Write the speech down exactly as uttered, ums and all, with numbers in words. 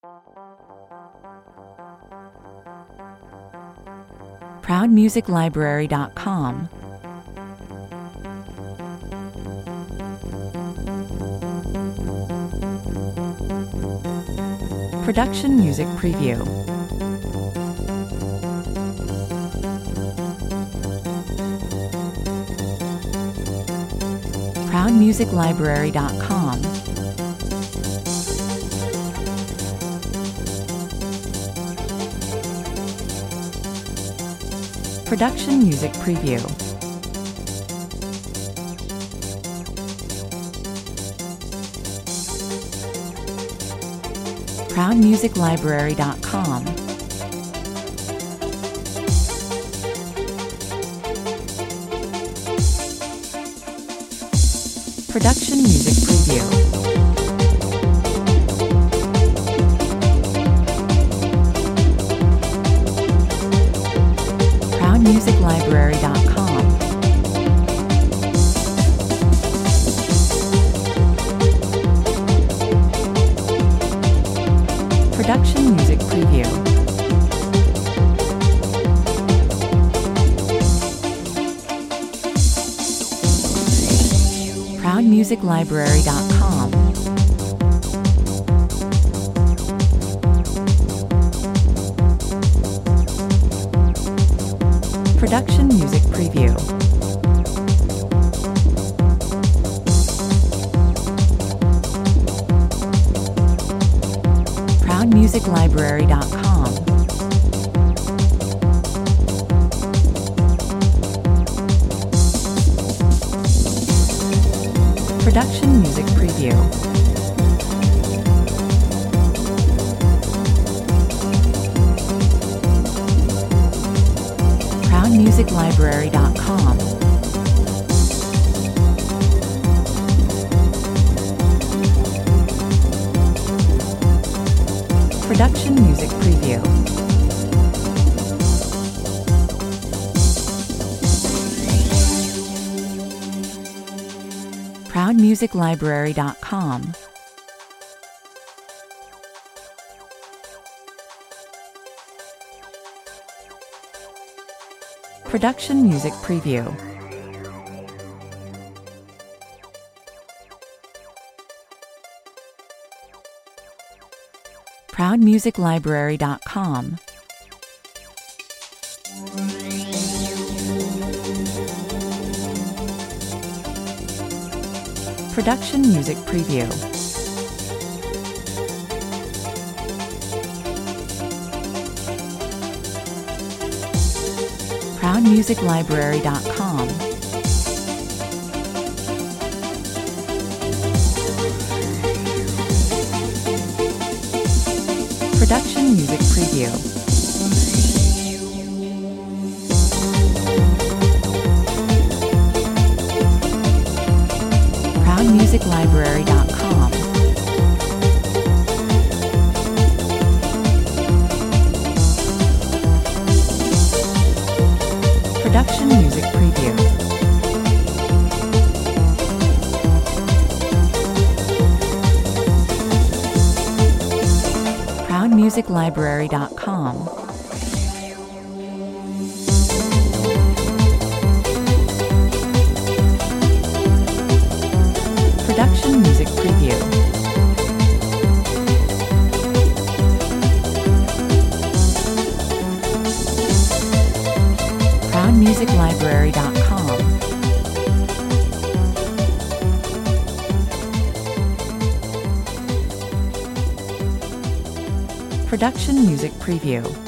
proud music library dot com. Production Music Preview. proud music library dot com. Production Music Preview. proud music library dot com. Production Music Preview. proud music library dot com. Production Music Preview. proud music library dot com. Production Music Preview. proud music library dot com. Production Music Preview. proud music library dot com. Production Music Preview. proud music library dot com. Production Music Preview. proud music library dot com. Production Music Preview. proud music library dot com. Production Music Preview. proud music library dot com. Production Music Preview. proud music library dot com. Production Music Preview. proud music library dot com. Production Music Preview.